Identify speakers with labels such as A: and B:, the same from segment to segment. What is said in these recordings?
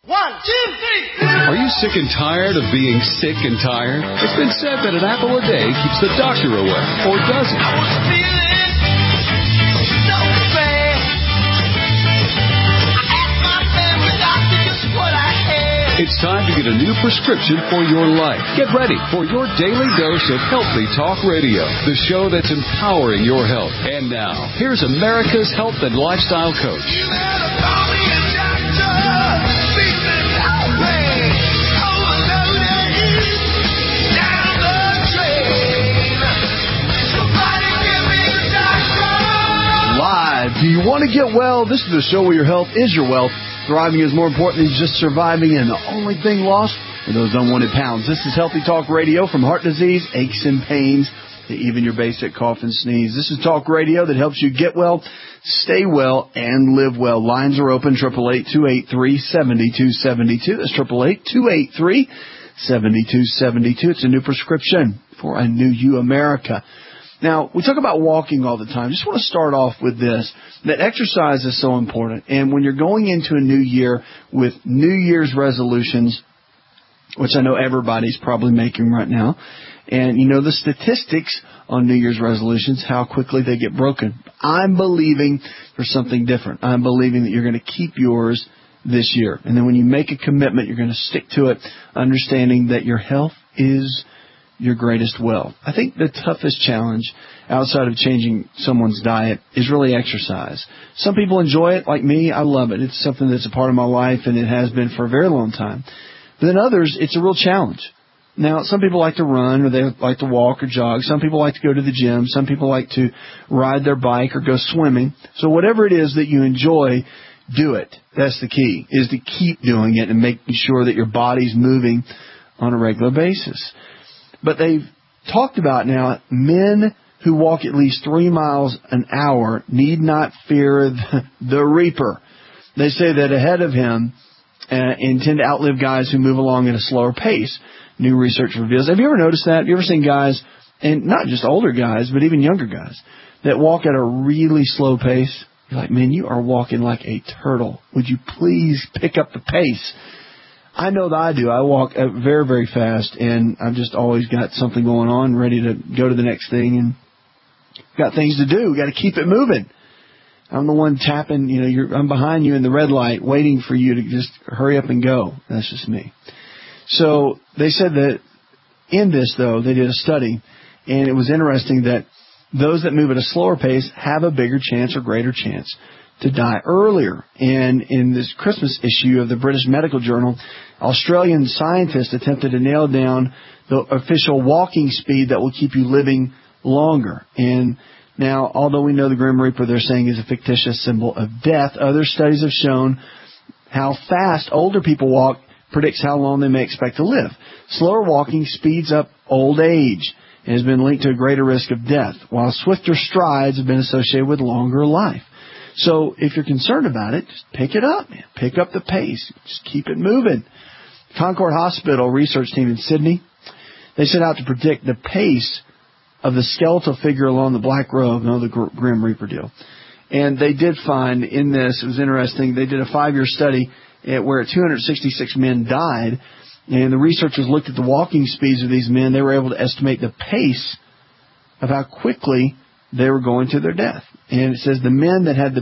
A: 1, 2, 3.
B: Are you sick and tired of being sick and tired? It's been said that an apple a day keeps the doctor away, or does it?
A: I was feeling so bad. I asked my family doctor just what I had.
B: It's time to get a new prescription for your life. Get ready for your daily dose of Healthy Talk Radio, the show that's empowering your health. And now, here's America's health and lifestyle coach.
A: You better call me a doctor. Feeling outraged, overloaded, down the drain. Somebody give me a doctor.
C: Live. Do you want to get well? This is the show where your health is your wealth. Thriving is more important than just surviving, and the only thing lost are those unwanted pounds. This is Healthy Talk Radio, from heart disease, aches and pains, to even your basic cough and sneeze. This is talk radio that helps you get well, stay well, and live well. Lines are open, 888-283-7272. That's 888-283-7272. It's a new prescription for a new you, America. Now, we talk about walking all the time. Just want to start off with this, that exercise is so important. And when you're going into a new year with New Year's resolutions, which I know everybody's probably making right now, and you know the statistics on New Year's resolutions, how quickly they get broken. I'm believing for something different. I'm believing that you're going to keep yours this year. And then when you make a commitment, you're going to stick to it, understanding that your health is your greatest wealth. I think the toughest challenge outside of changing someone's diet is really exercise. Some people enjoy it, like me. I love it. It's something that's a part of my life, and it has been for a very long time. But then others, it's a real challenge. Now, some people like to run, or they like to walk or jog. Some people like to go to the gym. Some people like to ride their bike or go swimming. So whatever it is that you enjoy, do it. That's the key, is to keep doing it and making sure that your body's moving on a regular basis. But they've talked about now, men who walk at least 3 miles an hour need not fear the reaper. They say that ahead of him and tend to outlive guys who move along at a slower pace. New research reveals. Have you ever noticed that? Have you ever seen guys, and not just older guys, but even younger guys, that walk at a really slow pace? You're like, man, you are walking like a turtle. Would you please pick up the pace? I know that I do. I walk very, very fast, and I've just always got something going on, ready to go to the next thing, and got things to do. Got to keep it moving. I'm the one tapping, I'm behind you in the red light, waiting for you to just hurry up and go. That's just me. So they said that in this, though, they did a study, and it was interesting that those that move at a slower pace have a bigger chance or greater chance to die earlier. And in this Christmas issue of the British Medical Journal, Australian scientists attempted to nail down the official walking speed that will keep you living longer. And now, although we know the Grim Reaper, they're saying, is a fictitious symbol of death, other studies have shown how fast older people walk predicts how long they may expect to live. Slower walking speeds up old age and has been linked to a greater risk of death, while swifter strides have been associated with longer life. So if you're concerned about it, just pick it up, man. Pick up the pace. Just keep it moving. Concord Hospital research team in Sydney, they set out to predict the pace of the skeletal figure along the Black Road, the Grim Reaper deal. And they did find in this, it was interesting, they did a 5-year study where 266 men died, and the researchers looked at the walking speeds of these men. They were able to estimate the pace of how quickly they were going to their death. And it says the men that had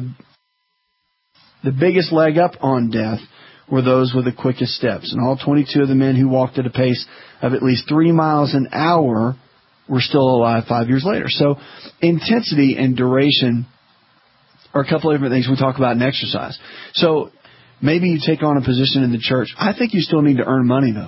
C: the biggest leg up on death were those with the quickest steps. And all 22 of the men who walked at a pace of at least 3 miles an hour were still alive 5 years later. So intensity and duration are a couple of different things we talk about in exercise. So maybe you take on a position in the church. I think you still need to earn money, though.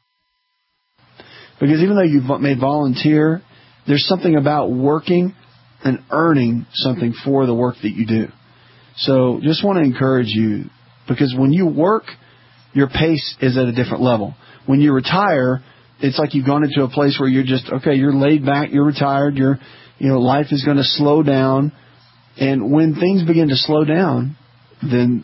C: Because even though you may volunteer, there's something about working and earning something for the work that you do. So just want to encourage you, because when you work, your pace is at a different level. When you retire, it's like you've gone into a place where you're just, okay, you're laid back, you're retired, life is going to slow down. And when things begin to slow down, then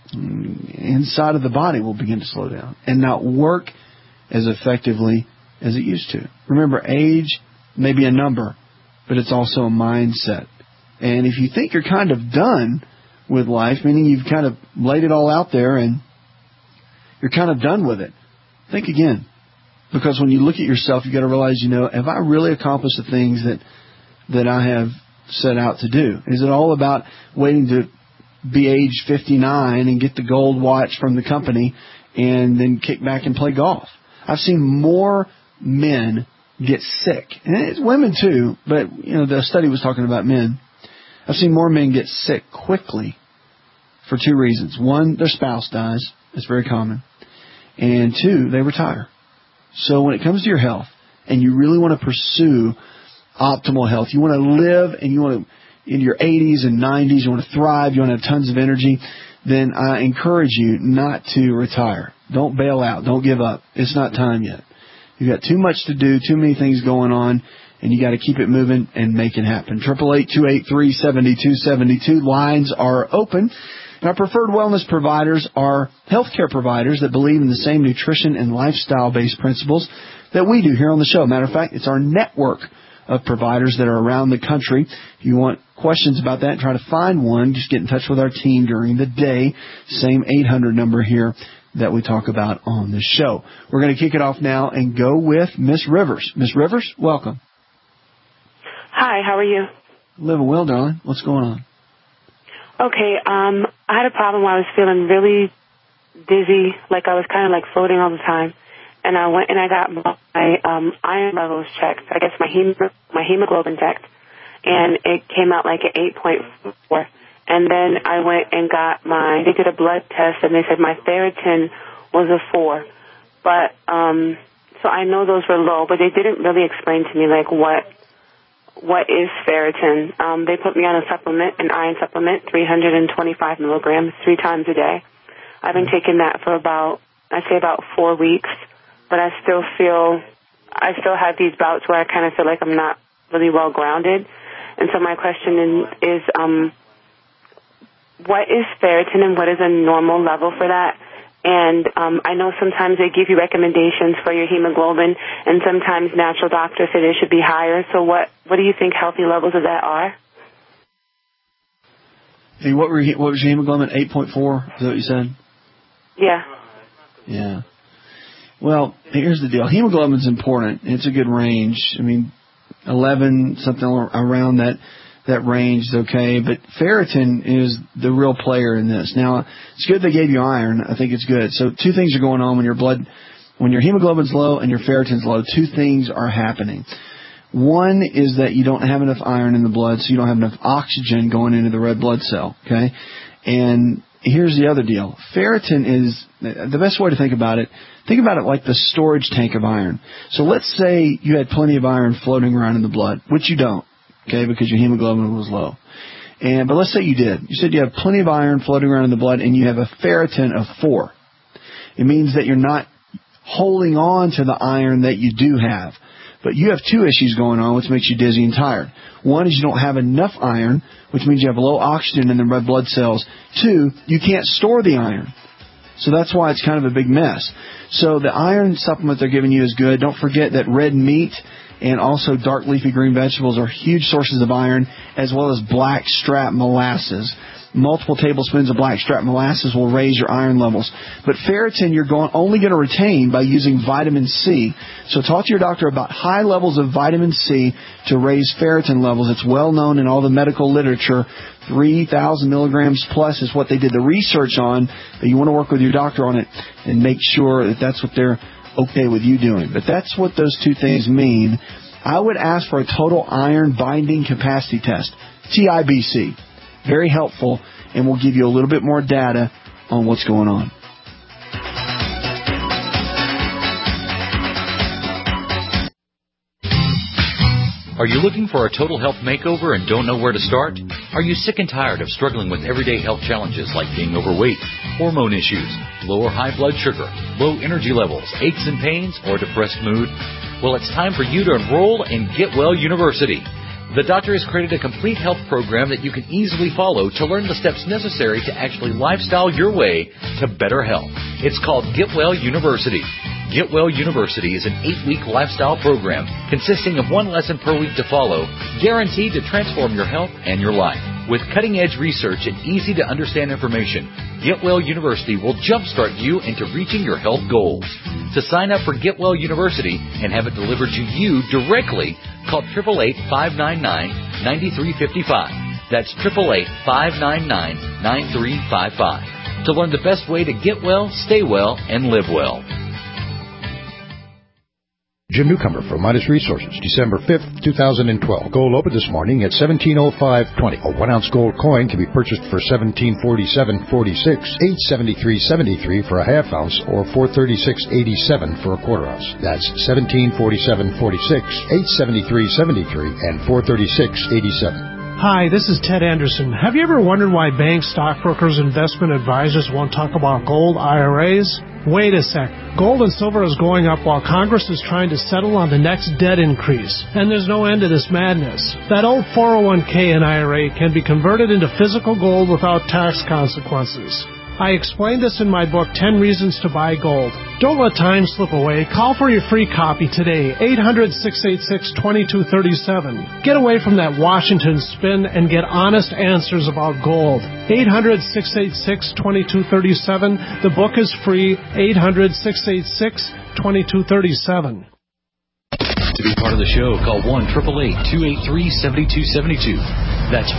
C: inside of the body will begin to slow down and not work as effectively as it used to. Remember, age may be a number, but it's also a mindset. And if you think you're kind of done with life, meaning you've kind of laid it all out there and you're kind of done with it. Think again. Because when you look at yourself, you've got to realize, have I really accomplished the things that I have set out to do? Is it all about waiting to be age 59 and get the gold watch from the company and then kick back and play golf? I've seen more men get sick, and it's women too, but the study was talking about men. I've seen more men get sick quickly for two reasons. One, their spouse dies. It's very common. And two, they retire. So when it comes to your health and you really want to pursue optimal health, you want to live and you want to, in your 80s and 90s, you want to thrive, you want to have tons of energy, then I encourage you not to retire. Don't bail out. Don't give up. It's not time yet. You've got too much to do, too many things going on, and you got to keep it moving and make it happen. 888-283-7272. Lines are open. And our preferred wellness providers are healthcare providers that believe in the same nutrition and lifestyle-based principles that we do here on the show. Matter of fact, it's our network of providers that are around the country. If you want questions about that, try to find one. Just get in touch with our team during the day. Same 800 number here that we talk about on the show. We're going to kick it off now and go with Miss Rivers. Miss Rivers, welcome.
D: Hi, how are you?
C: Living well, darling. What's going on?
D: Okay, I had a problem where I was feeling really dizzy, like I was kind of like floating all the time. And I went and I got my iron levels checked. I guess my hemoglobin checked. And it came out like an 8.4. And then I went and they did a blood test and they said my ferritin was a 4. But, so I know those were low, but they didn't really explain to me like what is ferritin. They put me on a supplement, an iron supplement, 325 milligrams 3 times a day. I've been taking that for about 4 weeks, but I still have these bouts where I kind of feel like I'm not really well grounded. And so my question is, what is ferritin and what is a normal level for that? And I know sometimes they give you recommendations for your hemoglobin, and sometimes natural doctors say they should be higher. So what do you think healthy levels of that are?
C: Hey, what was your hemoglobin? 8.4? Is that what you said?
D: Yeah.
C: Yeah. Well, here's the deal. Hemoglobin's important. It's a good range. I mean, 11, something around that range is okay, but ferritin is the real player in this. Now, it's good they gave you iron. I think it's good. So 2 things are going on when your hemoglobin's low and your ferritin's low. 2 things are happening. One is that you don't have enough iron in the blood, so you don't have enough oxygen going into the red blood cell, okay? And here's the other deal. Ferritin is, the best way to think about it like the storage tank of iron. So let's say you had plenty of iron floating around in the blood, which you don't. Okay, because your hemoglobin was low. But let's say you did. You said you have plenty of iron floating around in the blood and you have a ferritin of 4. It means that you're not holding on to the iron that you do have. But you have 2 issues going on, which makes you dizzy and tired. One is you don't have enough iron, which means you have low oxygen in the red blood cells. 2, you can't store the iron. So that's why it's kind of a big mess. So the iron supplement they're giving you is good. Don't forget that red meat and also dark leafy green vegetables are huge sources of iron, as well as black strap molasses. Multiple tablespoons of black strap molasses will raise your iron levels. But ferritin you're only going to retain by using vitamin C. So talk to your doctor about high levels of vitamin C to raise ferritin levels. It's well known in all the medical literature. 3,000 milligrams plus is what they did the research on. But you want to work with your doctor on it and make sure that that's what they're okay with you doing. But that's what those 2 things mean. I would ask for a total iron binding capacity test, TIBC. Very helpful, and we'll give you a little bit more data on what's going on.
E: Are you looking for a total health makeover and don't know where to start? Are you sick and tired of struggling with everyday health challenges like being overweight, hormone issues, low or high blood sugar, low energy levels, aches and pains, or depressed mood? Well, it's time for you to enroll in Get Well University. The doctor has created a complete health program that you can easily follow to learn the steps necessary to actually lifestyle your way to better health. It's called Get Well University. Get Well University is an 8-week lifestyle program consisting of 1 lesson per week to follow, guaranteed to transform your health and your life. With cutting-edge research and easy-to-understand information, Get Well University will jumpstart you into reaching your health goals. To sign up for Get Well University and have it delivered to you directly, call 888-599-9355. That's 888-599-9355. To learn the best way to get well, stay well, and live well.
F: Jim Newcomer from Midas Resources, December 5th, 2012. Gold opened this morning at $17.0520. A 1-ounce gold coin can be purchased for $17.4746, $873.73 for a half-ounce, or $436.87 for a quarter-ounce. That's $17.4746, $873.73, and $436.87.
G: Hi, this is Ted Anderson. Have you ever wondered why banks, stockbrokers, investment advisors won't talk about gold IRAs? Wait a sec. Gold and silver is going up while Congress is trying to settle on the next debt increase. And there's no end to this madness. That old 401k and IRA can be converted into physical gold without tax consequences. I explained this in my book, 10 Reasons to Buy Gold. Don't let time slip away. Call for your free copy today, 800-686-2237. Get away from that Washington spin and get honest answers about gold. 800-686-2237. The book is free, 800-686-2237.
B: To be part of the show, call 1-888-283-7272. That's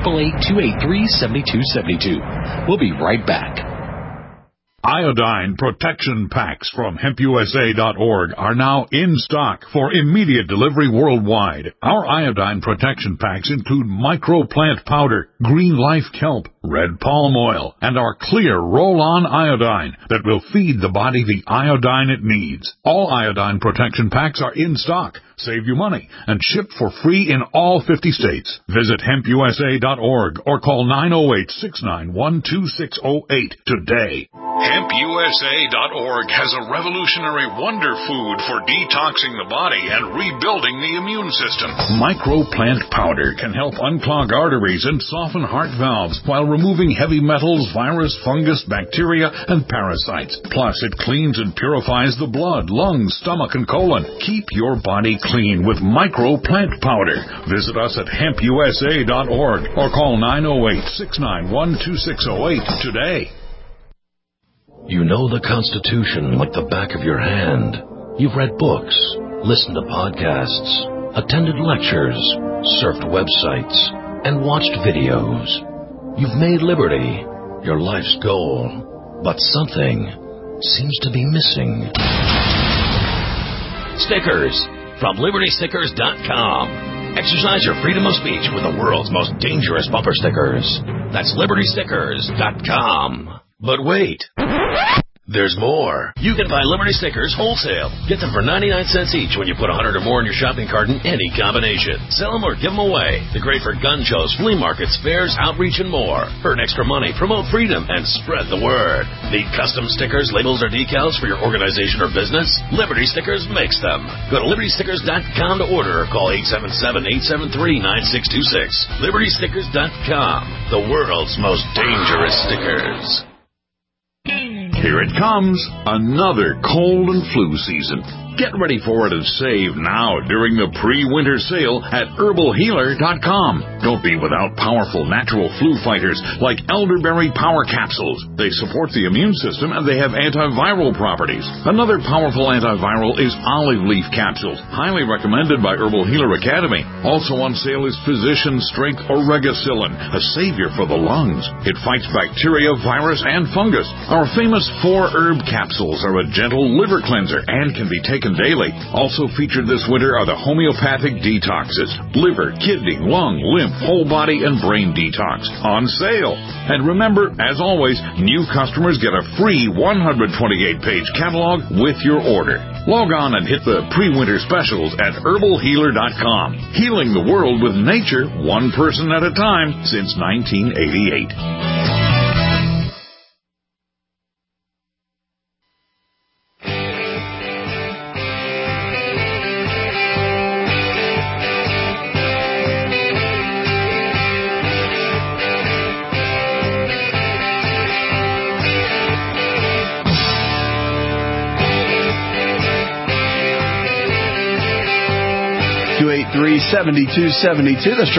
B: 1-888-283-7272. We'll be right back.
H: Iodine protection packs from HempUSA.org are now in stock for immediate delivery worldwide. Our iodine protection packs include microplant powder, green life kelp, red palm oil, and our clear roll-on iodine that will feed the body the iodine it needs. All iodine protection packs are in stock. Save you money and shipped for free in all 50 states. Visit HempUSA.org or call 908-691-2608 today. HempUSA.org has a revolutionary wonder food for detoxing the body and rebuilding the immune system. Microplant powder can help unclog arteries and soften heart valves while removing heavy metals, virus, fungus, bacteria, and parasites. Plus, it cleans and purifies the blood, lungs, stomach, and colon. Keep your body clean with Microplant powder. Visit us at HempUSA.org or call 908-691-2608 today.
I: You know the Constitution like the back of your hand. You've read books, listened to podcasts, attended lectures, surfed websites, and watched videos. You've made liberty your life's goal, but something seems to be missing. Stickers from LibertyStickers.com. Exercise your freedom of speech with the world's most dangerous bumper stickers. That's LibertyStickers.com. But wait, there's more. You can buy Liberty Stickers wholesale. Get them for 99 cents each when you put 100 or more in your shopping cart in any combination. Sell them or give them away. They're great for gun shows, flea markets, fairs, outreach, and more. Earn extra money, promote freedom, and spread the word. Need custom stickers, labels, or decals for your organization or business? Liberty Stickers makes them. Go to LibertyStickers.com to order or call 877-873-9626. LibertyStickers.com. The world's most dangerous stickers.
H: Here it comes, another cold and flu season. Get ready for it and save now during the pre-winter sale at HerbalHealer.com. Don't be without powerful natural flu fighters like elderberry power capsules. They support the immune system and they have antiviral properties. Another powerful antiviral is olive leaf capsules, highly recommended by Herbal Healer Academy. Also on sale is Physician Strength Oregacillin, a savior for the lungs. It fights bacteria, virus, and fungus. Our famous 4-herb capsules are a gentle liver cleanser and can be taken daily. Also featured this winter are the homeopathic detoxes, liver, kidney, lung, lymph, whole body, and brain detox on sale. And remember, as always, new customers get a free 128-page catalog with your order. Log on and hit the pre-winter specials at HerbalHealer.com. Healing the world with nature, one person at a time since 1988.
C: 888-283-7272. That's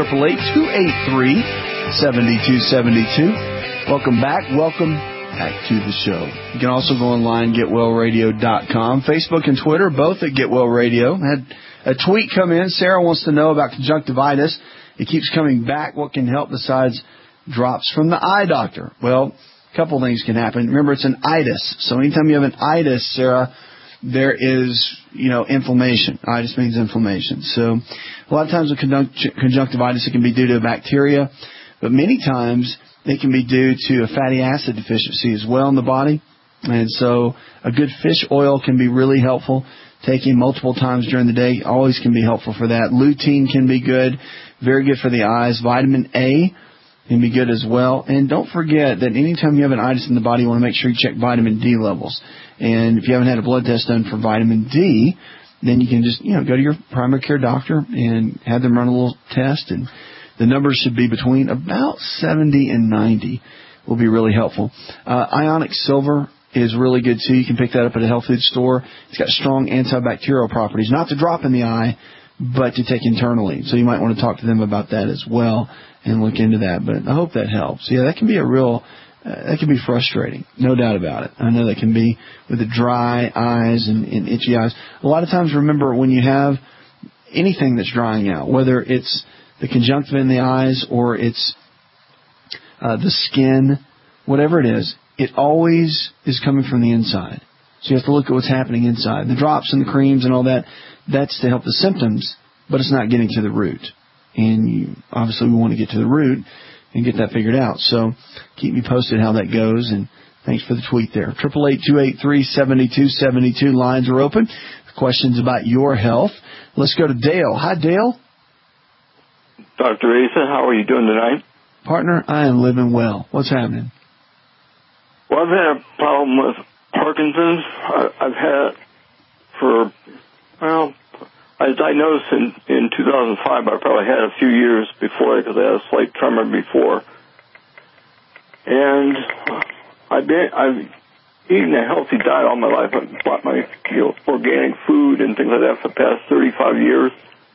C: 888-283-7272. Welcome back. Welcome back to the show. You can also go online, GetWellRadio.com. Facebook and Twitter, both at GetWellRadio. Had a tweet come in. Sarah wants to know about conjunctivitis. It keeps coming back. What can help besides drops from the eye doctor? Well, a couple things can happen. Remember, it's an itis. So anytime you have an itis, Sarah, there is, inflammation. Itis means inflammation. So a lot of times with conjunctivitis, it can be due to a bacteria, but many times it can be due to a fatty acid deficiency as well in the body. And so a good fish oil can be really helpful. Taking multiple times during the day always can be helpful for that. Lutein can be good, very good for the eyes. Vitamin A can be good as well. And don't forget that anytime you have an itis in the body, you want to make sure you check vitamin D levels. And if you haven't had a blood test done for vitamin D, then you can just, go to your primary care doctor and have them run a little test. And the numbers should be between about 70 and 90 will be really helpful. Ionic silver is really good too. You can pick that up at a health food store. It's got strong antibacterial properties, not to drop in the eye, but to take internally. So you might want to talk to them about that as well and look into that. But I hope that helps. Yeah, that can be that can be frustrating, no doubt about it. I know that can be with the dry eyes and itchy eyes. A lot of times, remember, when you have anything that's drying out, whether it's the conjunctiva in the eyes or it's the skin, whatever it is, it always is coming from the inside. So you have to look at what's happening inside. The drops and the creams and all that, that's to help the symptoms, but it's not getting to the root. And obviously we want to get to the root and get that figured out. So keep me posted how that goes, and thanks for the tweet there. 888-283-7272. Lines are open. Questions about your health. Let's go to Dale. Hi, Dale.
J: Dr. Asa, how are you doing tonight?
C: Partner, I am living well. What's happening?
J: Well, I've had a problem with Parkinson's. I've had it I was diagnosed in 2005. I probably had a few years before because I had a slight tremor before. And I've eaten a healthy diet all my life. I've bought my organic food and things like that for the past 35 years.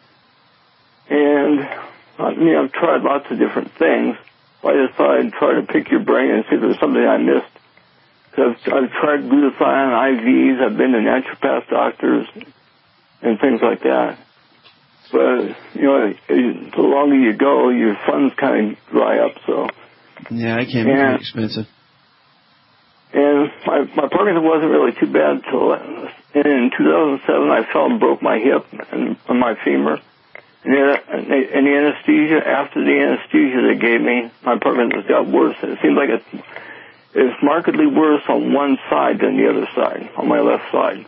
J: And I've tried lots of different things. So I decided to try to pick your brain and see if there's something I missed. Because I've tried glutathione IVs. I've been to naturopath doctors and things like that. But, the longer you go, your funds kind of dry up, so.
C: Yeah, it can be pretty expensive.
J: And my Parkinson's wasn't really too bad until in 2007 I fell and broke my hip and my femur. And the anesthesia, after the anesthesia they gave me, my Parkinson's got worse. It seemed like it's markedly worse on one side than the other side, on my left side.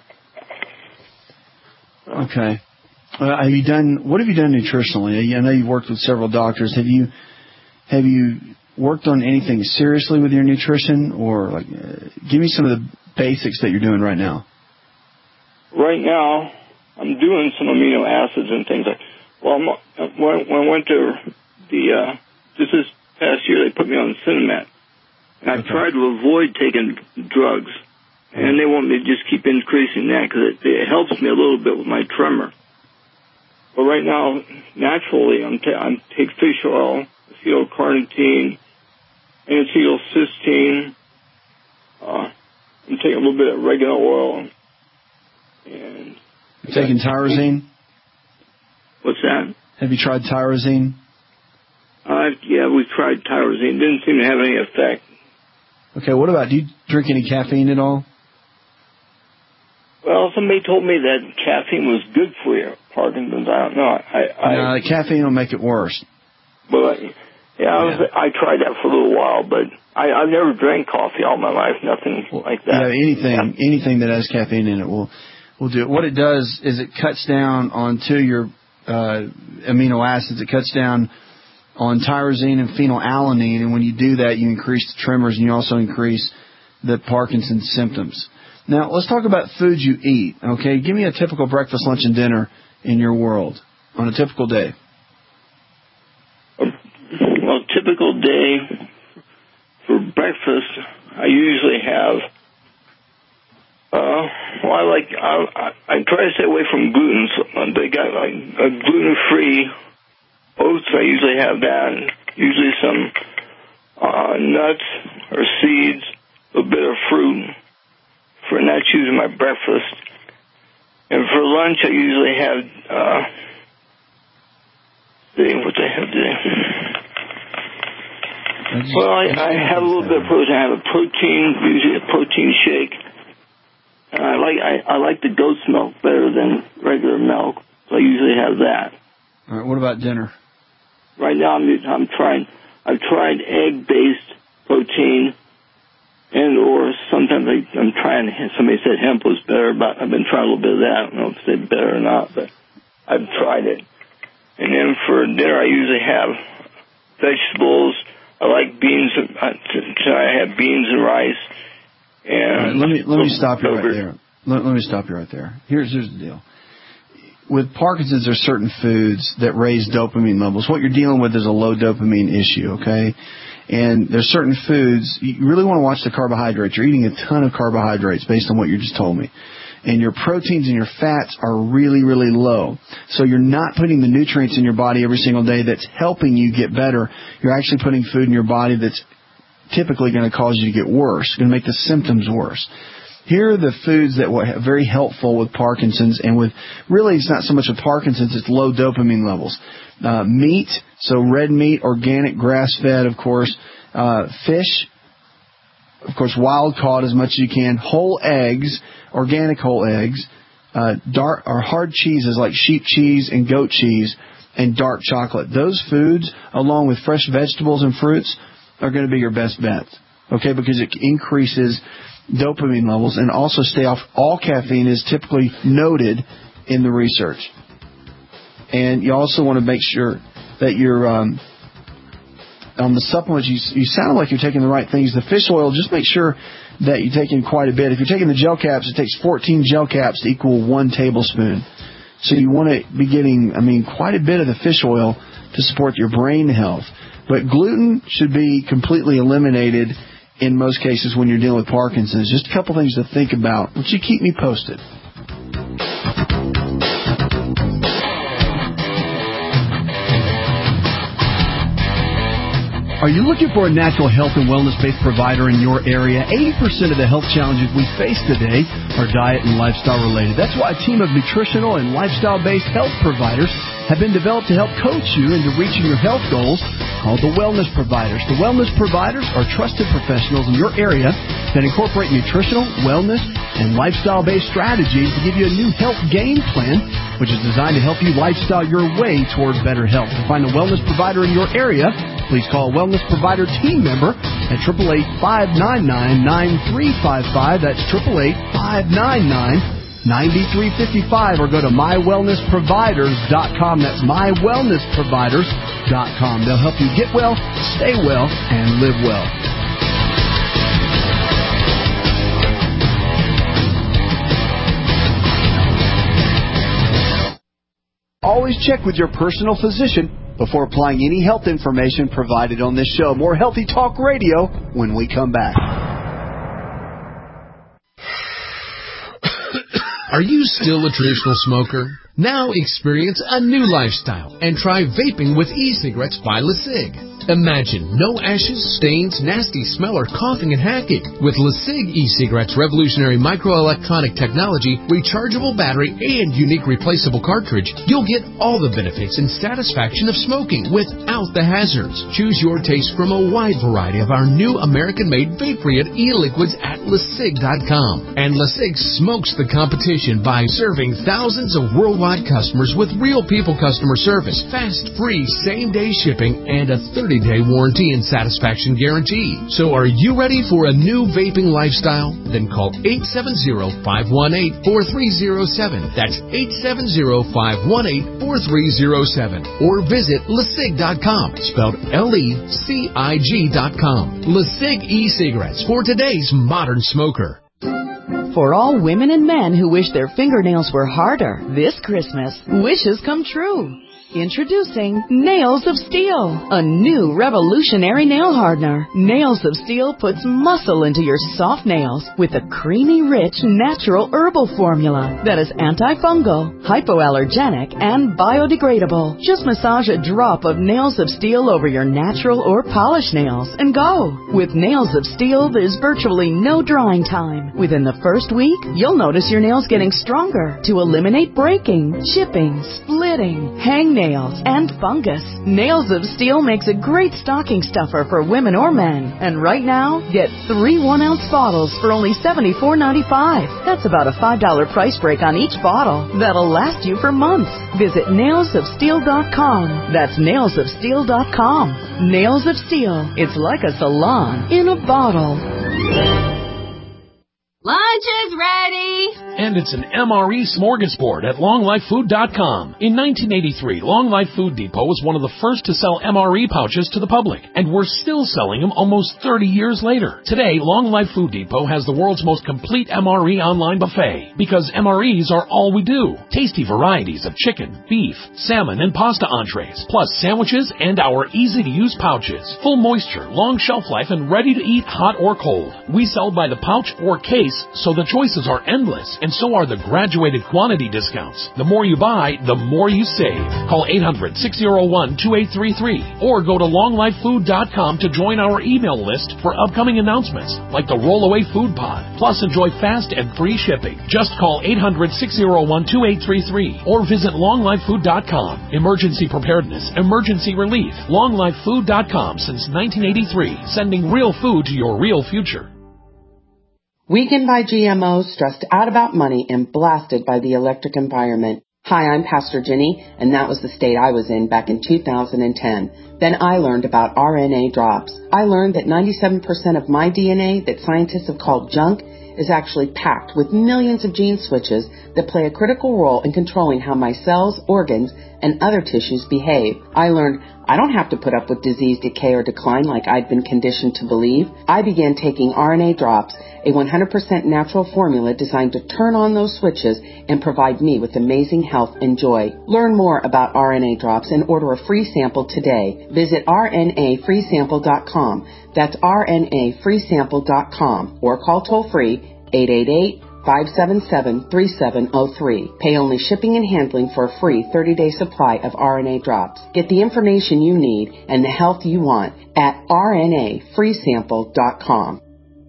C: Okay. What have you done nutritionally? I know you've worked with several doctors. Have you worked on anything seriously with your nutrition, or give me some of the basics that you're doing right now?
J: Right now, I'm doing some amino acids and things like. Well, when I went to this past year, they put me on Cinemat, and I've tried to avoid taking drugs. And they want me to just keep increasing that because it helps me a little bit with my tremor. But right now, naturally, I take fish oil, acetylcarnitine, N-acetylcysteine. I'm taking a little bit of oregano oil. And
C: you're taking tyrosine?
J: What's that?
C: Have you tried tyrosine?
J: Yeah, we've tried tyrosine. Didn't seem to have any effect.
C: Okay, what about, do you drink any caffeine at all?
J: Well, somebody told me that caffeine was good for your Parkinson's. I don't know.
C: No, the caffeine will make it worse.
J: Well, I tried that for a little while, but I've never drank coffee all my life, nothing like that.
C: Yeah, anything that has caffeine in it will do it. What it does is it cuts down onto your amino acids. It cuts down on tyrosine and phenylalanine, and when you do that, you increase the tremors and you also increase the Parkinson's symptoms. Now, let's talk about foods you eat, okay? Give me a typical breakfast, lunch, and dinner in your world on a typical day.
J: Well, typical day for breakfast, I usually have, I I try to stay away from gluten. So they got like a gluten-free oats. I usually have that. And usually some nuts or seeds, a bit of fruit. And that's usually my breakfast. And for lunch, I usually have, what I have today? Well, I have a little bit of protein. I have a protein, usually a protein shake. And I like the goat's milk better than regular milk, so I usually have that.
C: All right. What about dinner?
J: Right now, I've tried egg-based protein, and or sometimes I'm trying. Somebody said hemp was better, but I've been trying a little bit of that. I don't know if it's better or not, but I've tried it. And then for dinner, I usually have vegetables. I like beans. I have beans and rice. And
C: right, let me stop you right there. Let me stop you right there. Here's the deal. With Parkinson's, there's certain foods that raise dopamine levels. What you're dealing with is a low dopamine issue, okay? And there's certain foods, you really want to watch the carbohydrates. You're eating a ton of carbohydrates based on what you just told me. And your proteins and your fats are really, really low. So you're not putting the nutrients in your body every single day that's helping you get better. You're actually putting food in your body that's typically going to cause you to get worse, going to make the symptoms worse. Here are the foods that were very helpful with Parkinson's, and with really it's not so much with Parkinson's, it's low dopamine levels. Meat, so red meat, organic, grass-fed, of course. Fish, of course, wild caught as much as you can. Whole eggs, organic whole eggs. Dark or hard cheeses like sheep cheese and goat cheese, and dark chocolate. Those foods, along with fresh vegetables and fruits, are going to be your best bets. Okay, because it increases dopamine levels, and also stay off all caffeine is typically noted in the research. And you also want to make sure that you're on the supplements. You sound like you're taking the right things. The fish oil, just make sure that you're taking quite a bit. If you're taking the gel caps, it takes 14 gel caps to equal 1 tablespoon. So you want to be getting, quite a bit of the fish oil to support your brain health. But gluten should be completely eliminated in most cases when you're dealing with Parkinson's. Just a couple things to think about. Would you keep me posted? Are you looking for a natural health and wellness-based provider in your area? 80% of the health challenges we face today are diet and lifestyle related. That's why a team of nutritional and lifestyle-based health providers have been developed to help coach you into reaching your health goals, called the Wellness Providers. The Wellness Providers are trusted professionals in your area that incorporate nutritional, wellness, and lifestyle-based strategies to give you a new health game plan, which is designed to help you lifestyle your way toward better health. To find a wellness provider in your area, please call a Wellness Provider team member at 888-599-9355. That's 888-599-9355. Or go to mywellnessproviders.com. That's mywellnessproviders.com. They'll help you get well, stay well, and live well. Always check with your personal physician before applying any health information provided on this show. More Healthy Talk Radio when we come back.
K: Are you still a traditional smoker? Now experience a new lifestyle and try vaping with e-cigarettes by LeSig. Imagine no ashes, stains, nasty smell, or coughing and hacking. With LeSig e-cigarettes' revolutionary microelectronic technology, rechargeable battery, and unique replaceable cartridge, you'll get all the benefits and satisfaction of smoking without the hazards. Choose your taste from a wide variety of our new American-made vape-free e-liquids at LeSig.com. And LeSig smokes the competition by serving thousands of worldwide customers with real people customer service, fast, free, same-day shipping, and a 30-day warranty and satisfaction guarantee. So are you ready for a new vaping lifestyle? Then call 870-518-4307. That's 870-518-4307. Or visit LeSig.com, spelled LECIG.com. LeSig e-cigarettes for today's modern smoker.
L: For all women and men who wish their fingernails were harder, this Christmas, wishes come true. Introducing Nails of Steel, a new revolutionary nail hardener. Nails of Steel puts muscle into your soft nails with a creamy, rich, natural herbal formula that is antifungal, hypoallergenic, and biodegradable. Just massage a drop of Nails of Steel over your natural or polished nails and go. With Nails of Steel, there's virtually no drying time. Within the first week, you'll notice your nails getting stronger to eliminate breaking, chipping, splitting, hangnails, and fungus. Nails of Steel makes a great stocking stuffer for women or men. And right now, get 3 1-ounce bottles for only $74.95. That's about a $5 price break on each bottle. That'll last you for months. Visit nailsofsteel.com. That's nailsofsteel.com. Nails of Steel. It's like a salon in a bottle.
M: Lunch is ready!
N: And it's an MRE smorgasbord at LongLifeFood.com. In 1983, Long Life Food Depot was one of the first to sell MRE pouches to the public, and we're still selling them almost 30 years later. Today, Long Life Food Depot has the world's most complete MRE online buffet, because MREs are all we do. Tasty varieties of chicken, beef, salmon, and pasta entrees, plus sandwiches and our easy-to-use pouches. Full moisture, long shelf life, and ready to eat hot or cold. We sell by the pouch or case, so the choices are endless, and so are the graduated quantity discounts. The more you buy, the more you save. Call 800-601-2833 or go to longlifefood.com to join our email list for upcoming announcements like the Rollaway Food Pod. Plus, enjoy fast and free shipping. Just call 800-601-2833 or visit longlifefood.com. Emergency preparedness, emergency relief. longlifefood.com since 1983, sending real food to your real future.
O: Weakened by GMOs, stressed out about money, and blasted by the electric environment. Hi, I'm Pastor Jenny, and that was the state I was in back in 2010. Then I learned about RNA drops. I learned that 97% of my DNA that scientists have called junk is actually packed with millions of gene switches that play a critical role in controlling how my cells, organs, and other tissues behave. I learned I don't have to put up with disease, decay, or decline like I'd been conditioned to believe. I began taking RNA drops, a 100% natural formula designed to turn on those switches and provide me with amazing health and joy. Learn more about RNA drops and order a free sample today. Visit rnafreesample.com. That's rnafreesample.com or call toll-free 888-577-3703. Pay only shipping and handling for a free 30-day supply of RNA drops. Get the information you need and the health you want at rnafreesample.com.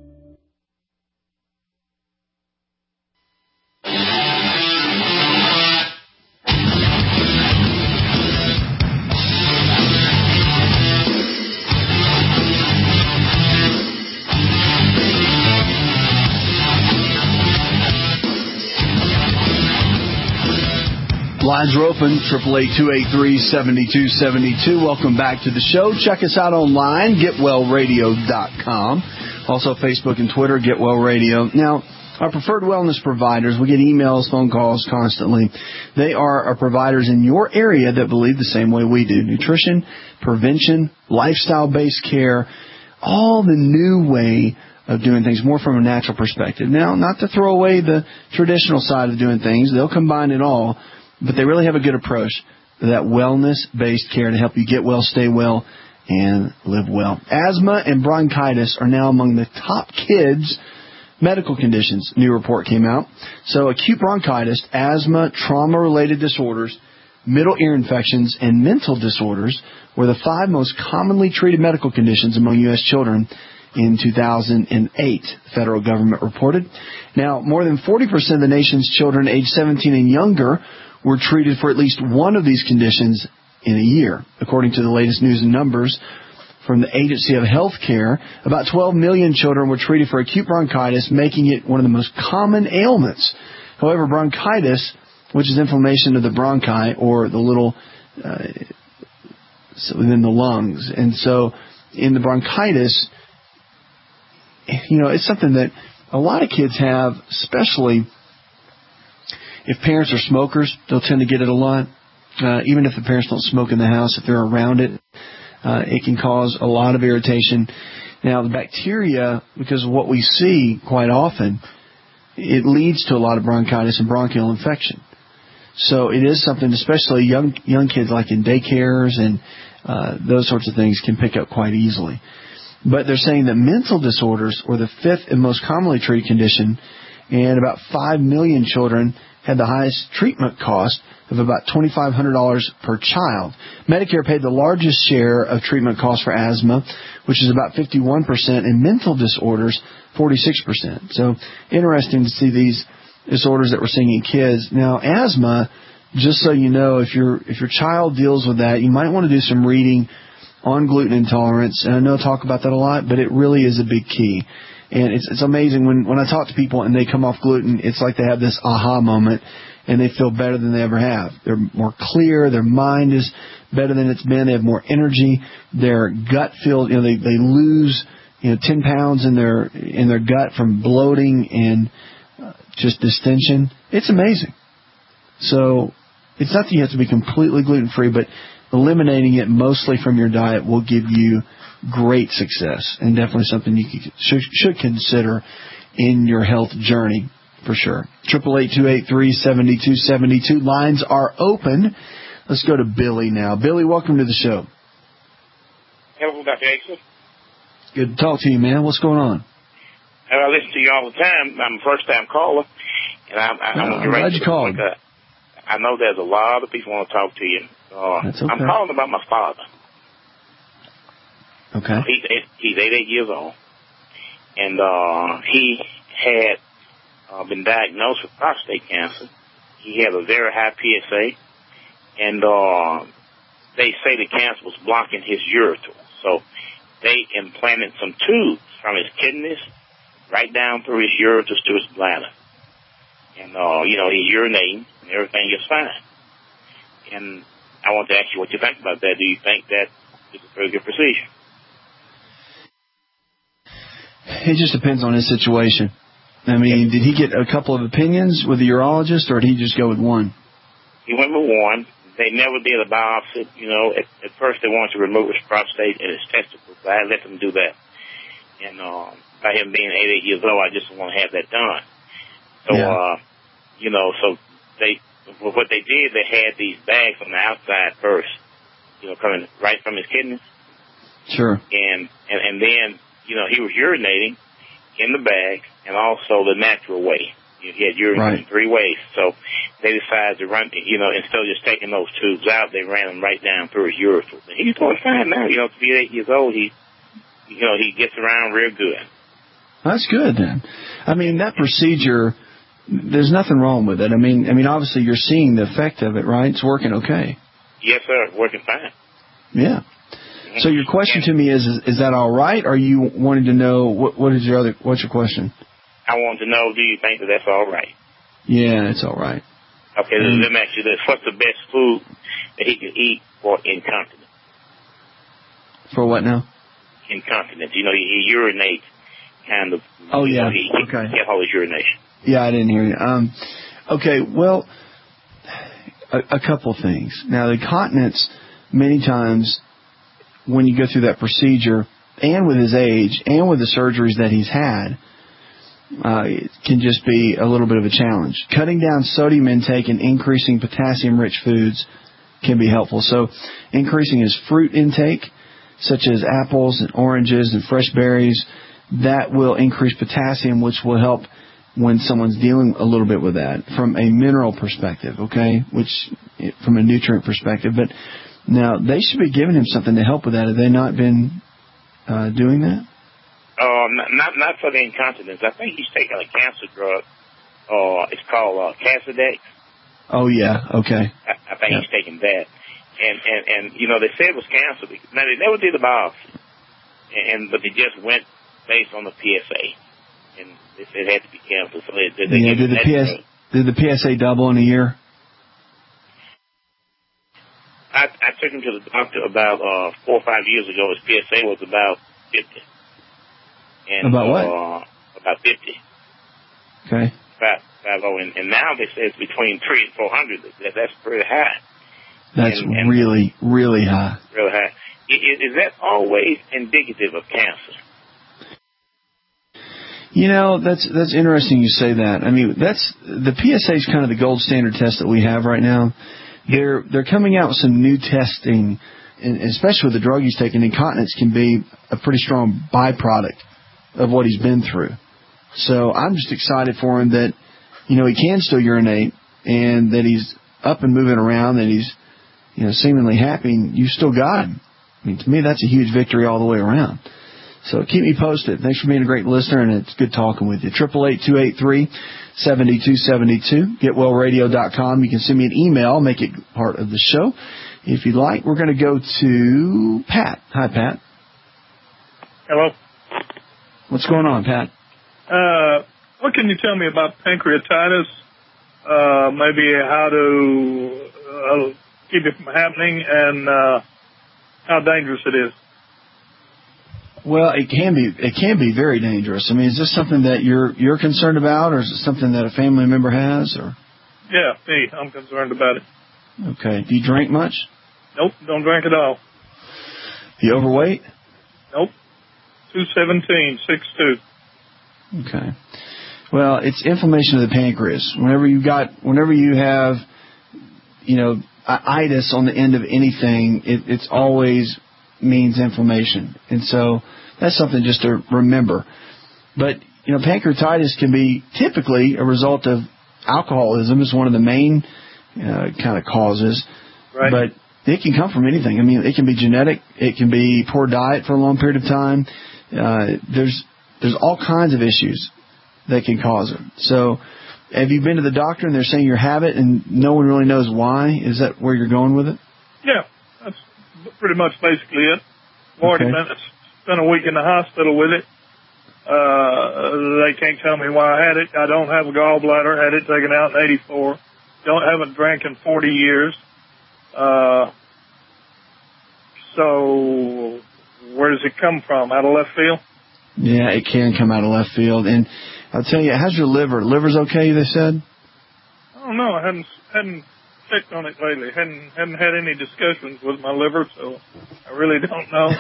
C: Lines are open, 888-283-7272. Welcome back to the show. Check us out online, GetWellRadio.com. Also Facebook and Twitter, GetWell Radio. Now, our preferred wellness providers, we get emails, phone calls constantly. They are our providers in your area that believe the same way we do. Nutrition, prevention, lifestyle-based care, all the new way of doing things, more from a natural perspective. Now, not to throw away the traditional side of doing things. They'll combine it all. But they really have a good approach to that wellness-based care to help you get well, stay well, and live well. Asthma and bronchitis are now among the top kids' medical conditions. New report came out. So acute bronchitis, asthma, trauma-related disorders, middle ear infections, and mental disorders were the 5 most commonly treated medical conditions among U.S. children in 2008, the federal government reported. Now, more than 40% of the nation's children aged 17 and younger were treated for at least one of these conditions in a year. According to the latest news and numbers from the Agency of Health Care, about 12 million children were treated for acute bronchitis, making it one of the most common ailments. However, bronchitis, which is inflammation of the bronchi or the little within the lungs, and so in the bronchitis, it's something that a lot of kids have, especially if parents are smokers. They'll tend to get it a lot. Even if the parents don't smoke in the house, if they're around it, it can cause a lot of irritation. Now, the bacteria, because of what we see quite often, it leads to a lot of bronchitis and bronchial infection. So it is something, especially young kids like in daycares and those sorts of things can pick up quite easily. But they're saying that mental disorders were the fifth and most commonly treated condition, and about 5 million children had the highest treatment cost of about $2,500 per child. Medicare paid the largest share of treatment costs for asthma, which is about 51%, and mental disorders, 46%. So interesting to see these disorders that we're seeing in kids. Now, asthma, just so you know, if your child deals with that, you might want to do some reading on gluten intolerance. And I know I talk about that a lot, but it really is a big key. And it's amazing when I talk to people and they come off gluten, it's like they have this aha moment and they feel better than they ever have. They're more clear. Their mind is better than it's been. They have more energy. Their gut feels, they lose, 10 pounds in their gut from bloating and just distension. It's amazing. So it's not that you have to be completely gluten-free, but eliminating it mostly from your diet will give you great success, and definitely something you should consider in your health journey for sure. 888-283-7272. Lines are open. Let's go to Billy now. Billy, welcome to the show.
P: Hello, Dr. Axel.
C: Good to talk to you, man. What's going on?
P: I listen to you all the time. I'm a first-time caller, and I'm
C: glad you called.
P: I know there's a lot of people want to talk to you.
C: That's okay.
P: I'm calling about my father.
C: Okay.
P: He's 88 years old, and he had been diagnosed with prostate cancer. He had a very high PSA, and they say the cancer was blocking his ureter. So they implanted some tubes from his kidneys right down through his ureters to his bladder. And, he's urinating, and everything is fine. And I want to ask you what you think about that. Do you think that is a pretty good procedure?
C: It just depends on his situation. I mean, did he get a couple of opinions with the urologist, or did he just go with one?
P: He went with one. They never did a biopsy. At first they wanted to remove his prostate and his testicles, but I let them do that. And by him being 88 years old, I just want to have that done. So, so what they did, they had these bags on the outside first, coming right from his kidneys.
C: Sure.
P: And then, he was urinating in the bag and also the natural way. He had urine in 3 ways. So they decided to run, instead of just taking those tubes out, they ran them right down through his ureter. And he's doing fine now. To be 8 years old, he gets around real good.
C: That's good then. I mean, that procedure, there's nothing wrong with it. I mean, obviously you're seeing the effect of it, right? It's working okay.
P: Yes, sir. Working fine.
C: Yeah. So your question to me is that all right? Or are you wanting to know what's your question?
P: I want to know, do you think that that's all right?
C: Yeah, it's all right.
P: Okay, let me ask you this. What's the best food that he can eat for incontinence?
C: For what now?
P: Incontinence. He urinates kind of.
C: Oh, yeah.
P: He gets all his urination.
C: Yeah, I didn't hear you. Okay, well, a couple things. Now, the incontinence, many times when you go through that procedure, and with his age, and with the surgeries that he's had, it can just be a little bit of a challenge. Cutting down sodium intake and increasing potassium-rich foods can be helpful. So increasing his fruit intake, such as apples and oranges and fresh berries, that will increase potassium, which will help when someone's dealing a little bit with that from a mineral perspective, okay, which from a nutrient perspective. But now they should be giving him something to help with that. Have they not been doing that?
P: Not for the incontinence. I think he's taking a cancer drug. It's called Casodex.
C: Oh, yeah. Okay.
P: I think he's taking that. And they said it was cancer. Now, they never did a biopsy. But they just went based on the PSA. And they said it had to be cancer. So did the PSA double in a year? I took him to the doctor about 4 or 5 years ago. His PSA was about 50. And,
C: about what?
P: About 50.
C: Okay.
P: And now they say it's between 300 and 400. That's pretty high.
C: That's really, really high.
P: Really high. Is that always indicative of cancer?
C: You know, that's interesting you say that. I mean, that's the PSA is kind of the gold standard test that we have right now. They're coming out with some new testing, and especially with the drug he's taking. Incontinence can be a pretty strong byproduct of what he's been through. So I'm just excited for him that, you know, he can still urinate and that he's up and moving around, that he's, you know, seemingly happy, and you still got him. I mean, to me, that's a huge victory all the way around. So keep me posted. Thanks for being a great listener, and it's good talking with you. 888-283-7272. GetWellRadio.com. You can send me an email, make it part of the show if you'd like. We're going to go to Pat. Hi, Pat.
Q: Hello.
C: What's going on, Pat?
Q: What can you tell me about pancreatitis? Maybe how to keep it from happening, and how dangerous it is.
C: Well, it can be very dangerous. I mean, is this something that you're concerned about, or is it something that a family member has, or?
Q: Yeah, me. I'm concerned about it.
C: Okay. Do you drink much?
Q: Nope, don't drink at all.
C: You overweight?
Q: Nope. 217, 6'2".
C: Okay. Well, it's inflammation of the pancreas. Whenever you have, you know, itis on the end of anything, it's always means inflammation. And so that's something just to remember. But, you know, pancreatitis can be typically a result of alcoholism is one of the main kind of causes.
Q: Right.
C: But it can come from anything. I mean, it can be genetic. It can be poor diet for a long period of time. There's all kinds of issues that can cause it. So have you been to the doctor and they're saying you have it and no one really knows why? Is that where you're going with it?
Q: Yeah, that's pretty much basically it. I've already spent a week in the hospital with it. They can't tell me why I had it. I don't have a gallbladder. Had it taken out in '84. Haven't drank in 40 years. So where does it come from? Out of left field?
C: Yeah, it can come out of left field. And I'll tell you, how's your liver? Liver's okay, they said?
Q: I don't know. I hadn't checked on it lately. Hadn't had any discussions with my liver, so I really don't know.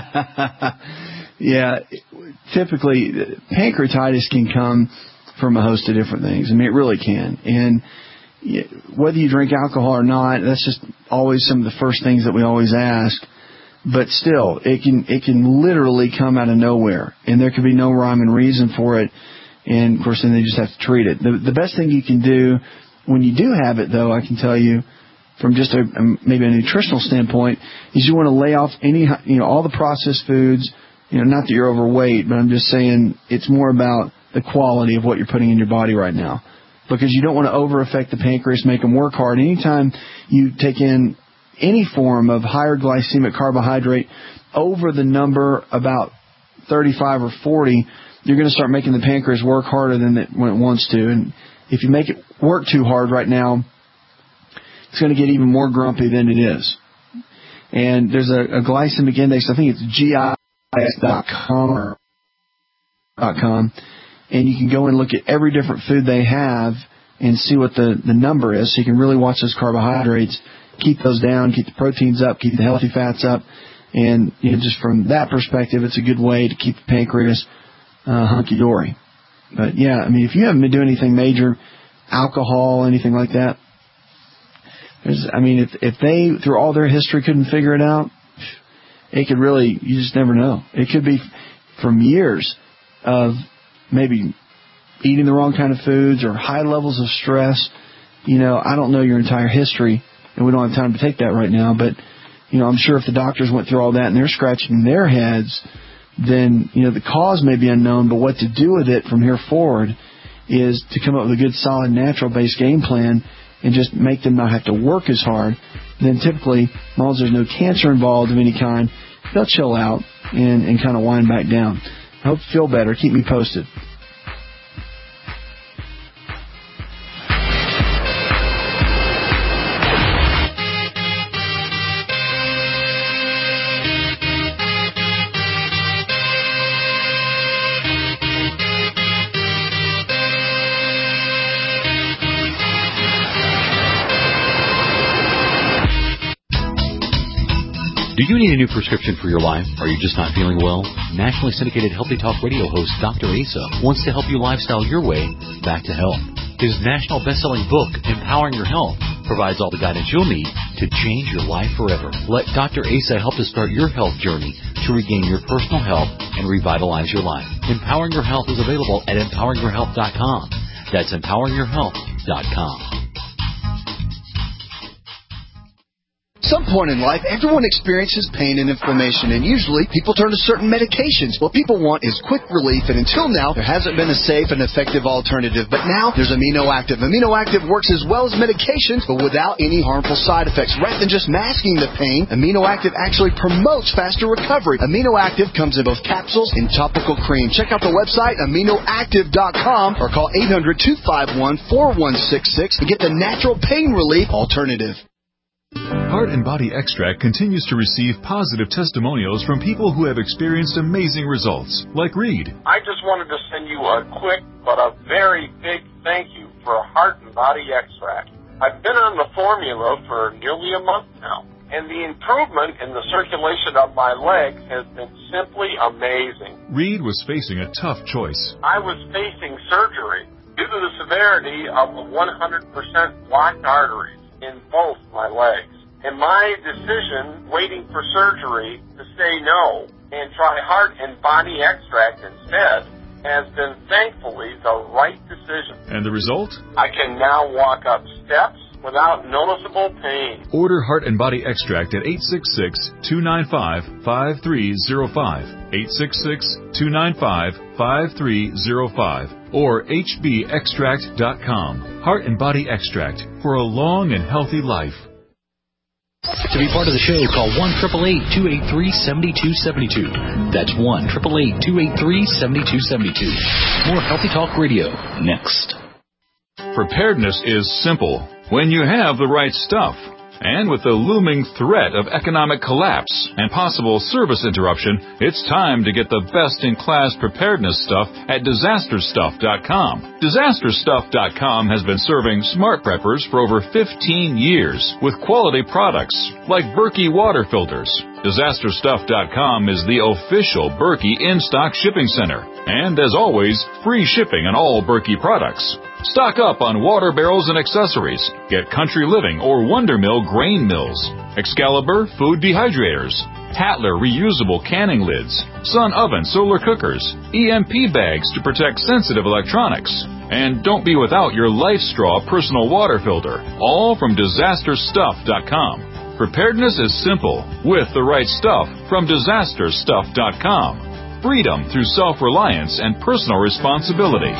C: Yeah, typically pancreatitis can come from a host of different things. I mean, it really can. And whether you drink alcohol or not, that's just always some of the first things that we always ask. But still, it can literally come out of nowhere, and there could be no rhyme and reason for it. And of course, then they just have to treat it. The best thing you can do when you do have it, though, I can tell you, from just maybe a nutritional standpoint, is you want to lay off all the processed foods. Not that you're overweight, but I'm just saying it's more about the quality of what you're putting in your body right now, because you don't want to over-affect the pancreas, make them work hard. Anytime you take in any form of higher glycemic carbohydrate over the number about 35 or 40, you're going to start making the pancreas work harder than when it wants to. And if you make it work too hard right now, it's going to get even more grumpy than it is. And there's a glycemic index, I think it's GI.com, and you can go and look at every different food they have and see what the number is, so you can really watch those carbohydrates, keep those down, keep the proteins up, keep the healthy fats up. And just from that perspective, it's a good way to keep the pancreas hunky-dory. But, yeah, I mean, if you haven't been doing anything major, alcohol, anything like that, if they, through all their history, couldn't figure it out, it could really, you just never know. It could be from years of maybe eating the wrong kind of foods or high levels of stress. I don't know your entire history, and we don't have time to take that right now, but, I'm sure if the doctors went through all that and they're scratching their heads, then, the cause may be unknown, but what to do with it from here forward is to come up with a good, solid, natural-based game plan and just make them not have to work as hard. Then typically, as long as there's no cancer involved of any kind, they'll chill out and kind of wind back down. I hope you feel better. Keep me posted.
E: Do you need a new prescription for your life? Are you just not feeling well? Nationally syndicated Healthy Talk radio host Dr. Asa wants to help you lifestyle your way back to health. His national best-selling book, Empowering Your Health, provides all the guidance you'll need to change your life forever. Let Dr. Asa help to start your health journey to regain your personal health and revitalize your life. Empowering Your Health is available at empoweringyourhealth.com. That's empoweringyourhealth.com.
R: Some point in life, everyone experiences pain and inflammation, and usually people turn to certain medications. What people want is quick relief, and until now, there hasn't been a safe and effective alternative. But now, there's Amino Active. Amino Active works as well as medications, but without any harmful side effects. Rather than just masking the pain, Amino Active actually promotes faster recovery. Amino Active comes in both capsules and topical cream. Check out the website, aminoactive.com, or call 800-251-4166 and get the natural pain relief alternative.
S: Heart and Body Extract continues to receive positive testimonials from people who have experienced amazing results, like Reed.
T: I just wanted to send you a quick but a very big thank you for Heart and Body Extract. I've been on the formula for nearly a month now, and the improvement in the circulation of my legs has been simply amazing.
S: Reed was facing a tough choice.
T: I was facing surgery due to the severity of the 100% blocked arteries in both my legs. And my decision, waiting for surgery, to say no and try Heart and Body Extract instead, has been thankfully the right decision.
S: And the result?
T: I can now walk up steps without noticeable pain.
S: Order Heart and Body Extract at 866-295-5305, 866-295-5305, or hbextract.com. Heart and Body Extract for a long and healthy life.
E: To be part of the show, call 1-888-283-7272. That's 1-888-283-7272. More Healthy Talk Radio next.
S: Preparedness is simple when you have the right stuff. And with the looming threat of economic collapse and possible service interruption, it's time to get the best-in-class preparedness stuff at DisasterStuff.com. DisasterStuff.com has been serving smart preppers for over 15 years with quality products like Berkey water filters. DisasterStuff.com is the official Berkey in-stock shipping center. And, as always, free shipping on all Berkey products. Stock up on water barrels and accessories. Get Country Living or Wonder Mill grain mills, Excalibur food dehydrators, Tatler reusable canning lids, Sun oven solar cookers, EMP bags to protect sensitive electronics. And don't be without your Life Straw personal water filter, all from DisasterStuff.com. Preparedness is simple with the right stuff from DisasterStuff.com. Freedom through self-reliance and personal responsibility.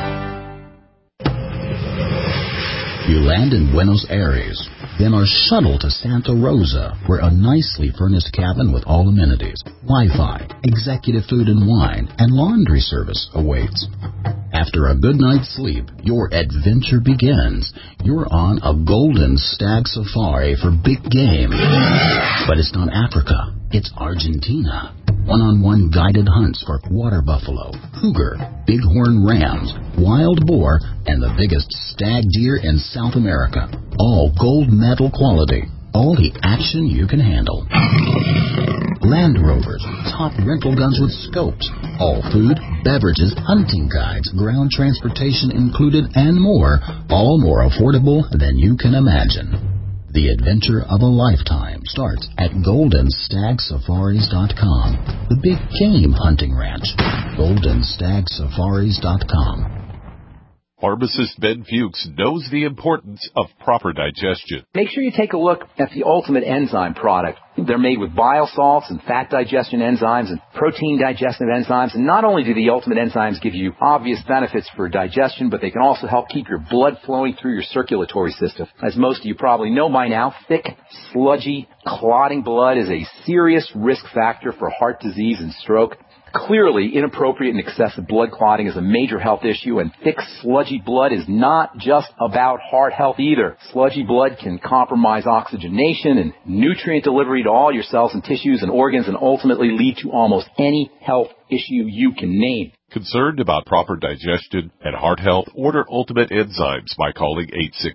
U: You land in Buenos Aires, then are shuttled to Santa Rosa, where a nicely furnished cabin with all amenities, Wi-Fi, executive food and wine, and laundry service awaits. After a good night's sleep, your adventure begins. You're on a golden stag safari for big game. But it's not Africa, it's Argentina. One-on-one guided hunts for water buffalo, cougar, bighorn rams, wild boar, and the biggest stag deer in South America. All gold medal quality. All the action you can handle. Land Rovers, top rental guns with scopes. All food, beverages, hunting guides, ground transportation included, and more. All more affordable than you can imagine. The adventure of a lifetime starts at GoldenStagSafaris.com. The big game hunting ranch. GoldenStagSafaris.com.
V: Pharmacist Ben Fuchs knows the importance of proper digestion.
W: Make sure you take a look at the Ultimate Enzyme product. They're made with bile salts and fat digestion enzymes and protein digestive enzymes. And not only do the Ultimate Enzymes give you obvious benefits for digestion, but they can also help keep your blood flowing through your circulatory system. As most of you probably know by now, thick, sludgy, clotting blood is a serious risk factor for heart disease and stroke. Clearly, inappropriate and excessive blood clotting is a major health issue, and thick, sludgy blood is not just about heart health either. Sludgy blood can compromise oxygenation and nutrient delivery to all your cells and tissues and organs and ultimately lead to almost any health issue you can name.
V: Concerned about proper digestion and heart health? Order Ultimate Enzymes by calling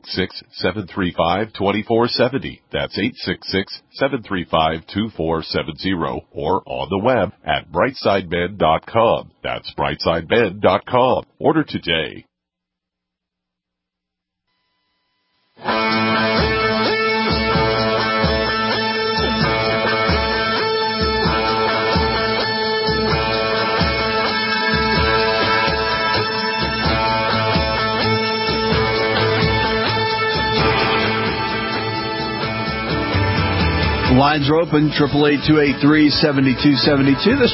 V: 866-735-2470. That's 866-735-2470 or on the web at brightsideben.com. That's brightsideben.com. Order today.
C: Lines are open, 888-283-7272. That's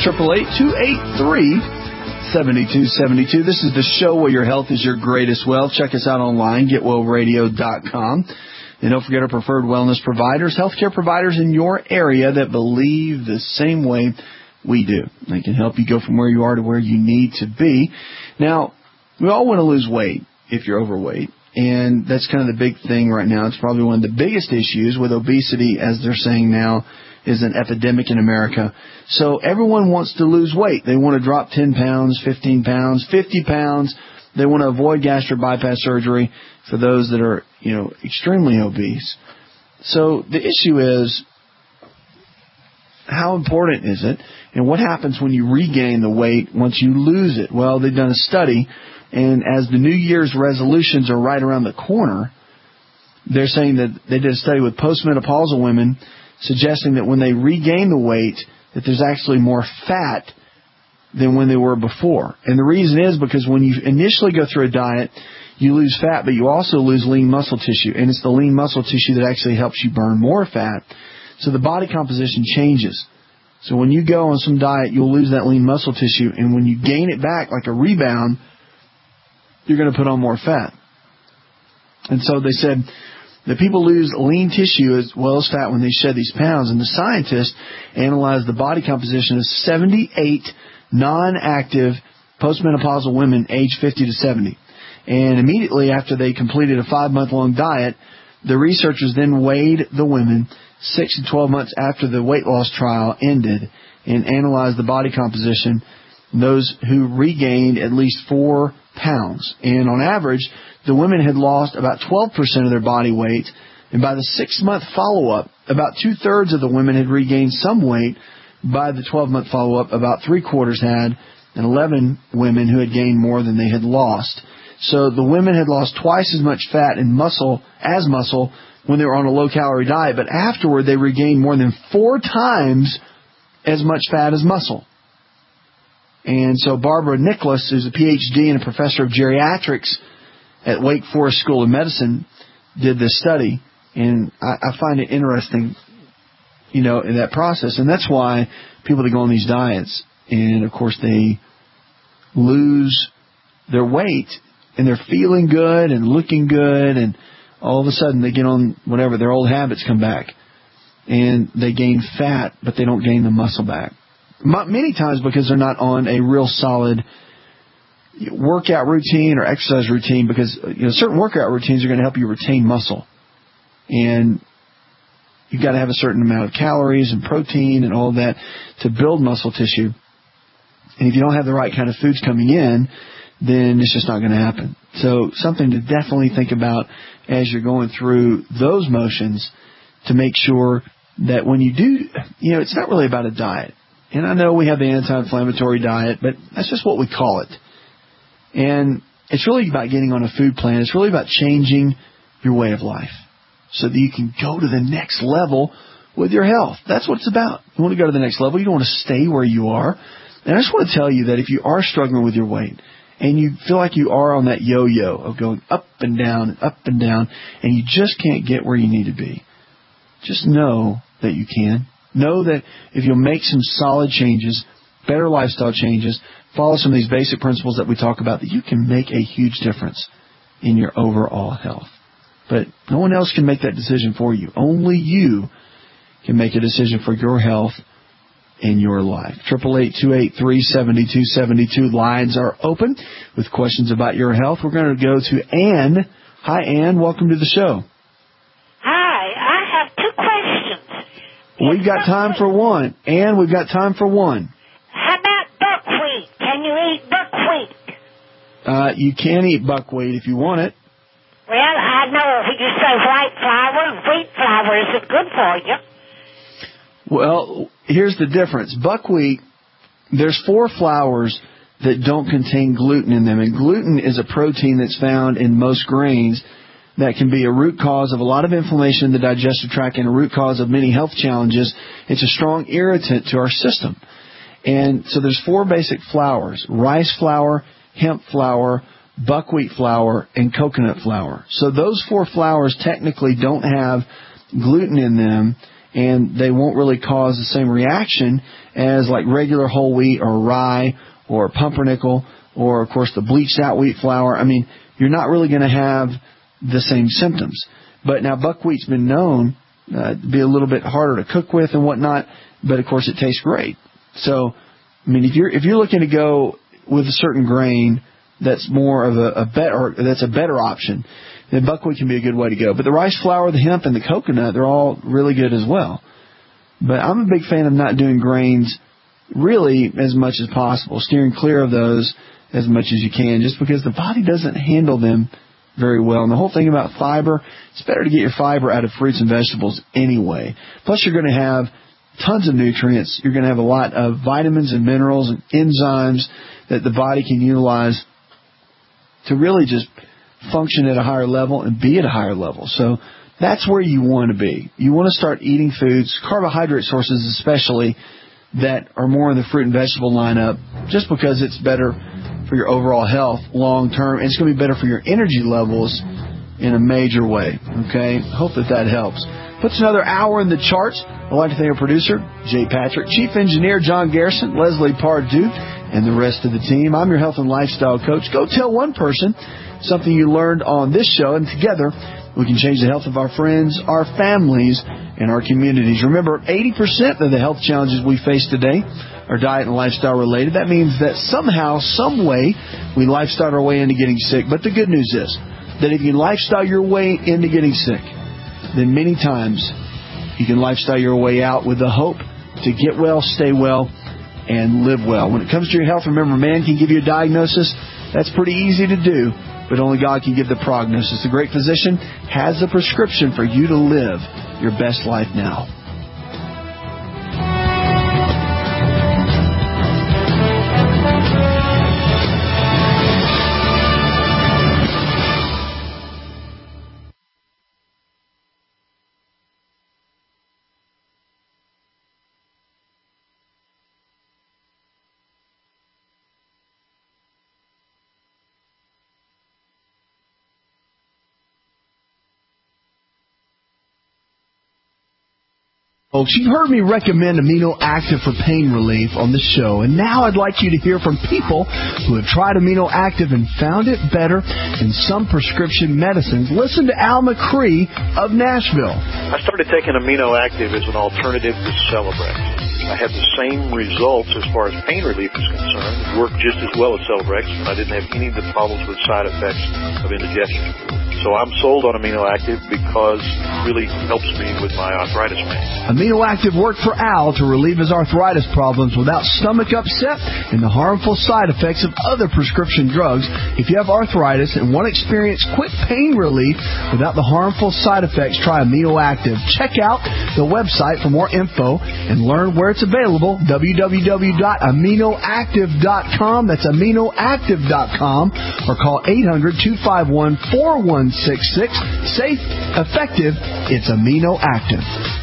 C: 888-283-7272. This is the show where your health is your greatest wealth. Check us out online, getwellradio.com. And don't forget our preferred wellness providers, healthcare providers in your area that believe the same way we do. They can help you go from where you are to where you need to be. Now, we all want to lose weight if you're overweight. And that's kind of the big thing right now. It's probably one of the biggest issues with obesity, as they're saying now, is an epidemic in America. So everyone wants to lose weight. They want to drop 10 pounds, 15 pounds, 50 pounds. They want to avoid gastric bypass surgery for those that are, extremely obese. So the issue is, how important is it? And what happens when you regain the weight once you lose it? Well, they've done a study. And as the New Year's resolutions are right around the corner, they're saying that they did a study with postmenopausal women suggesting that when they regain the weight, that there's actually more fat than when they were before. And the reason is because when you initially go through a diet, you lose fat, but you also lose lean muscle tissue. And it's the lean muscle tissue that actually helps you burn more fat. So the body composition changes. So when you go on some diet, you'll lose that lean muscle tissue. And when you gain it back like a rebound, you're going to put on more fat. And so they said that people lose lean tissue as well as fat when they shed these pounds. And the scientists analyzed the body composition of 78 non-active postmenopausal women aged 50 to 70. And immediately after they completed a 5-month-long diet, the researchers then weighed the women 6 to 12 months after the weight loss trial ended and analyzed the body composition, those who regained at least 4 pounds. And on average, the women had lost about 12% of their body weight. And by the 6-month follow-up, about 2/3 of the women had regained some weight. By the 12-month follow-up, about 3/4 had, and 11 women who had gained more than they had lost. So the women had lost twice as much fat and muscle when they were on a low-calorie diet, but afterward they regained more than 4 times as much fat as muscle. And so Barbara Nicholas, who's a PhD and a professor of geriatrics at Wake Forest School of Medicine, did this study. And I find it interesting, in that process. And that's why people that go on these diets, and of course they lose their weight, and they're feeling good and looking good, and all of a sudden they get on whatever, their old habits come back. And they gain fat, but they don't gain the muscle back. Many times because they're not on a real solid workout routine or exercise routine, because certain workout routines are going to help you retain muscle. And you've got to have a certain amount of calories and protein and all that to build muscle tissue. And if you don't have the right kind of foods coming in, then it's just not going to happen. So something to definitely think about as you're going through those motions, to make sure that when you do, it's not really about a diet. And I know we have the anti-inflammatory diet, but that's just what we call it. And it's really about getting on a food plan. It's really about changing your way of life so that you can go to the next level with your health. That's what it's about. You want to go to the next level. You don't want to stay where you are. And I just want to tell you that if you are struggling with your weight and you feel like you are on that yo-yo of going up and down, and you just can't get where you need to be, just know that you can. Know that if you'll make some solid changes, better lifestyle changes, follow some of these basic principles that we talk about, that you can make a huge difference in your overall health. But no one else can make that decision for you. Only you can make a decision for your health in your life. 888-283-7272. Lines are open with questions about your health. We're going to go to Ann. Hi, Ann. Welcome to the show.
A: Hi. I have 2 questions.
C: We've got time for one. Ann, we've got time for one.
A: How about buckwheat? Can you eat buckwheat?
C: You can eat buckwheat if you want it.
A: Well, I know you say white flour and wheat flour isn't good for you.
C: Well, here's the difference. Buckwheat, there's 4 flours that don't contain gluten in them. And gluten is a protein that's found in most grains that can be a root cause of a lot of inflammation in the digestive tract and a root cause of many health challenges. It's a strong irritant to our system. And so there's 4 basic flours: rice flour, hemp flour, buckwheat flour, and coconut flour. So those 4 flours technically don't have gluten in them, and they won't really cause the same reaction as like regular whole wheat or rye or pumpernickel or, of course, the bleached out wheat flour. I mean, you're not really going to have the same symptoms. But now buckwheat's been known to be a little bit harder to cook with and whatnot, but, of course, it tastes great. So, I mean, if you're looking to go with a certain grain that's more of a better option, then buckwheat can be a good way to go. But the rice flour, the hemp, and the coconut, they're all really good as well. But I'm a big fan of not doing grains really as much as possible, steering clear of those as much as you can, just because the body doesn't handle them very well. And the whole thing about fiber, it's better to get your fiber out of fruits and vegetables anyway. Plus, you're going to have tons of nutrients. You're going to have a lot of vitamins and minerals and enzymes that the body can utilize to really just function at a higher level and be at a higher level. So that's where you want to be. You want to start eating foods, carbohydrate sources especially, that are more in the fruit and vegetable lineup, just because it's better for your overall health long term. And it's going to be better for your energy levels in a major way. Okay? Hope that helps. Puts another hour in the charts. I'd like to thank our producer, Jay Patrick, Chief Engineer John Garrison, Leslie Pardue, and the rest of the team. I'm your health and lifestyle coach. Go tell one person something you learned on this show, and together we can change the health of our friends, our families, and our communities. Remember, 80% of the health challenges we face today are diet and lifestyle related. That means that somehow, some way, we lifestyle our way into getting sick. But the good news is that if you lifestyle your way into getting sick, then many times you can lifestyle your way out with the hope to get well, stay well, and live well. When it comes to your health, remember, man can give you a diagnosis. That's pretty easy to do, but only God can give the prognosis. The great physician has a prescription for you to live your best life now. Folks, you've heard me recommend Amino Active for pain relief on the show, and now I'd like you to hear from people who have tried Amino Active and found it better than some prescription medicines. Listen to Al McCree of Nashville.
D: I started taking Amino Active as an alternative to Celebrex. I had the same results as far as pain relief is concerned. It worked just as well as Celebrex, and I didn't have any of the problems with side effects of indigestion. So I'm sold on Amino Active because it really helps me with my arthritis pain.
C: Amino Active worked for Al to relieve his arthritis problems without stomach upset and the harmful side effects of other prescription drugs. If you have arthritis and want to experience quick pain relief without the harmful side effects, try Amino Active. Check out the website for more info and learn where it's available, www.aminoactive.com. That's aminoactive.com, or call 800-251-4166. Safe, effective, it's Amino Active.